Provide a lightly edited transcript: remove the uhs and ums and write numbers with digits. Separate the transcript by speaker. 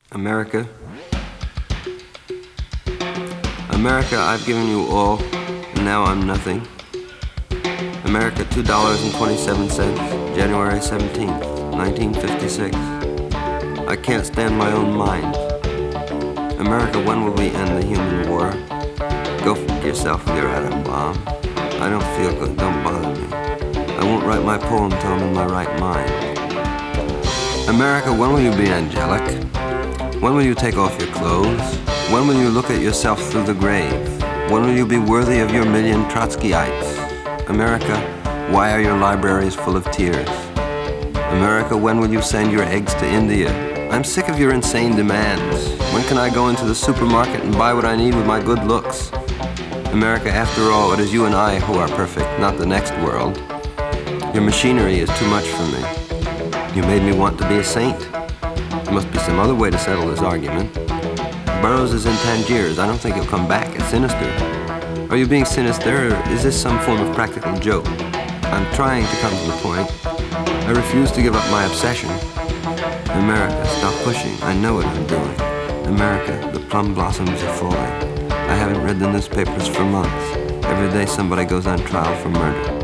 Speaker 1: America. America, I've given you all, and now I'm nothing. America, $2.27, January 17th, 1956. I can't stand my own mind. America, when will we end the human war? Go fuck yourself with your atom bomb. I don't feel good, don't bother me. I won't write my poem till I'm in my right mind. America, when will you be angelic? When will you take off your clothes? When will you look at yourself through the grave? When will you be worthy of your million Trotskyites? America, why are your libraries full of tears? America, when will you send your eggs to India? I'm sick of your insane demands. When can I go into the supermarket and buy what I need with my good looks? America, after all, it is you and I who are perfect, not the next world. Your machinery is too much for me. You made me want to be a saint. There must be some other way to settle this argument. Burroughs is in Tangiers. I don't think he'll come back. It's sinister. Are you being sinister, or is this some form of practical joke? I'm trying to come to the point. I refuse to give up my obsession. America, stop pushing. I know what I'm doing. America, the plum blossoms are falling. I haven't read the newspapers for months. Every day somebody goes on trial for murder.